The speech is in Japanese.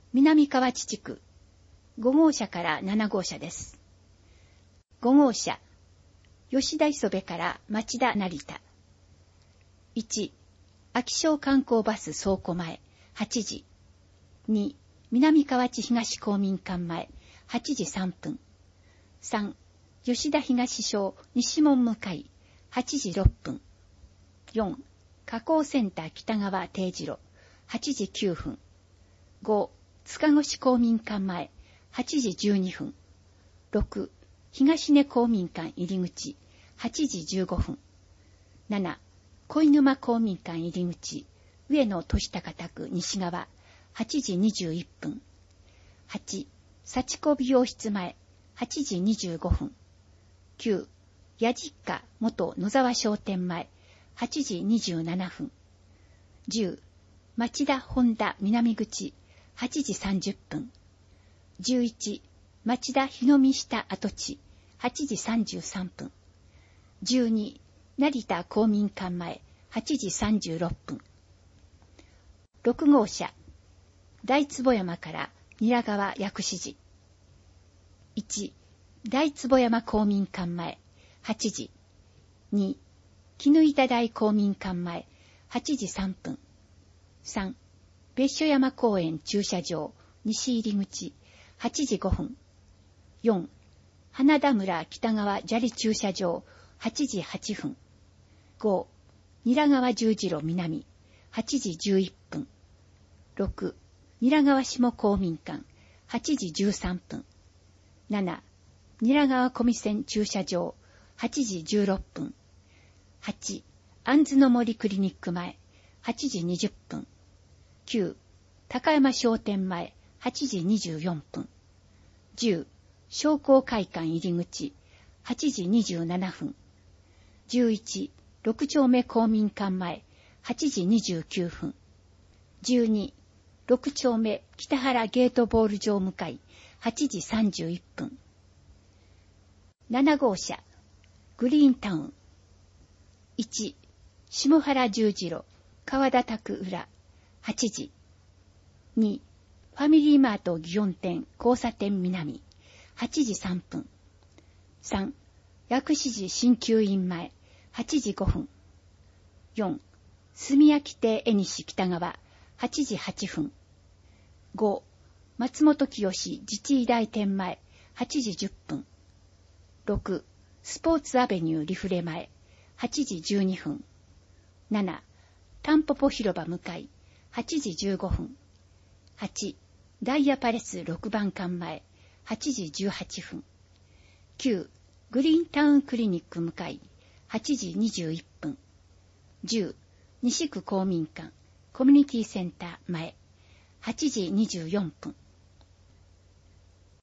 南河内地区5号車から7号車です。5号車、吉田磯部から町田成田。1、秋商観光バス倉庫前、8時。2、南河内東公民館前、8時3分。3、吉田東小西門向かい、8時6分。4、加工センター北川定次郎、8時9分。5、塚越公民館前、8時12分。6、東根公民館入り口、8時15分。7、恋沼公民館入り口、上野俊孝宅西側、8時21分。8、幸子美容室前、8時25分。9、矢実元野沢商店前、8時27分。10、町田本田南口、8時30分。11、町田日の見下跡地、8時33分。12、成田公民館前、8時36分。6号車、大坪山から韮川薬師寺。1、大坪山公民館前、8時。2、絹板台公民館前、8時3分。3、別所山公園駐車場、西入り口、8時5分。4、花田村北川砂利駐車場、8時8分。5、韮川十字路南、8時11分。6、韮川下公民館、8時13分。7、韮川小見線駐車場、8時16分。8、杏の森クリニック前、8時20分。9、高山商店前、8時24分。10、商工会館入り口、8時27分。11、6丁目公民館前、8時29分。12、6丁目北原ゲートボール場向かい、8時31分。7号車、グリーンタウン。1、下原十字路、川田宅裏、8時。2、ファミリーマート祇園店交差点南、8時3分。3、薬師寺鍼灸院前、8時5分。4、住焼亭江西北側、8時8分。5、松本清自治医大店前、8時10分。6、スポーツアベニューリフレ前、8時12分。7、タンポポ広場向かい、8時15分。8、ダイヤパレス6番館前、8時18分。9、グリーンタウンクリニック向かい、8時21分。10、西区公民館、コミュニティセンター前、8時24分。